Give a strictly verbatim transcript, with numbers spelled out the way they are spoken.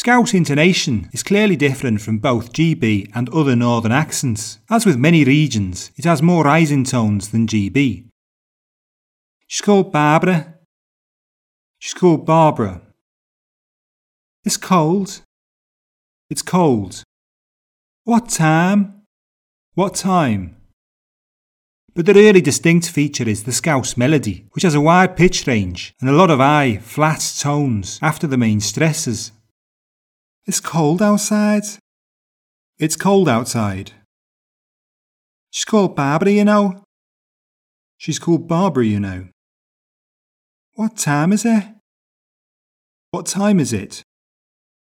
Scouse intonation is clearly different from both G B and other northern accents. As with many regions, it has more rising tones than G B. She's called Barbara. She's called Barbara. It's cold. It's cold. What time? What time? But the really distinct feature is the Scouse melody, which has a wide pitch range and a lot of high, flat tones after the main stresses. It's cold outside. It's cold outside. She's called Barbara, you know. She's called Barbara, you know. What time is it? What time is it?